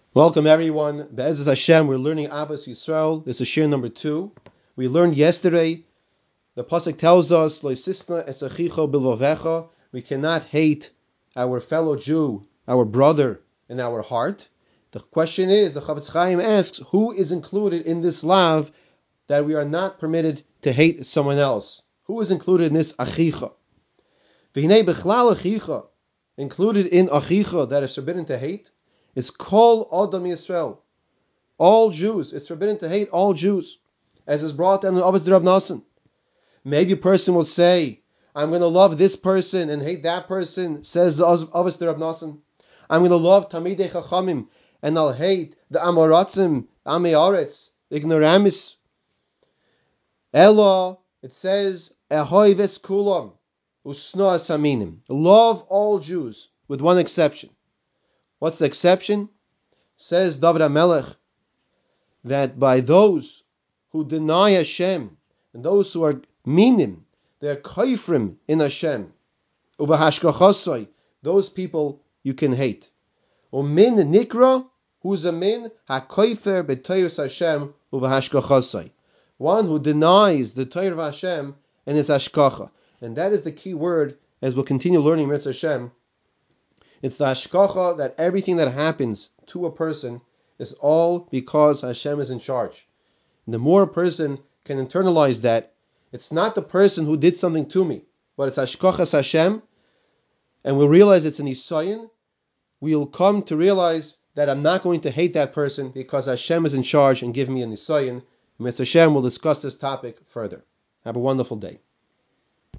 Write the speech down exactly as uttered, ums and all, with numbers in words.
Welcome everyone. Be'ezus Hashem, we're learning Ahavas Yisrael. This is shir number two. We learned yesterday, the pasuk tells us, Lo sisna es achicha bilvavecha. We cannot hate our fellow Jew, our brother, in our heart. The question is, the Chavetz Chaim asks, who is included in this lav that we are not permitted to hate someone else? Who is included in this achicha? V'hinei bechlal achicha, included in achicha that is forbidden to hate, it's Kol Adam Yisrael. All Jews. It's forbidden to hate all Jews, as is brought down in Avos D'Rav Nassan. Maybe a person will say, I'm going to love this person and hate that person, says Avos D'Rav Nassan. I'm going to love Tamidei Chachamim and I'll hate the Amoratzim, Amei Aretz, the ignoramis. Ella, it says, Ehoi ves kulam, usno asaminim. Love all Jews, with one exception. What's the exception? Says David HaMelech that by those who deny Hashem and those who are minim, they are kaifrim in Hashem, uvahashkachasai, those people you can hate. Umin nikra, who's a min, hakaifer b'toyos Hashem uvahashkachasai, one who denies the Torah of Hashem and his hashkacha. And that is the key word as we'll continue learning Mitzvah Hashem. It's the hashkacha that everything that happens to a person is all because Hashem is in charge. And the more a person can internalize that, it's not the person who did something to me, but it's hashkachas Hashem, and we'll realize it's an isayin, we'll come to realize that I'm not going to hate that person because Hashem is in charge and give me an isayin. Mitzvah Hashem will discuss this topic further. Have a wonderful day.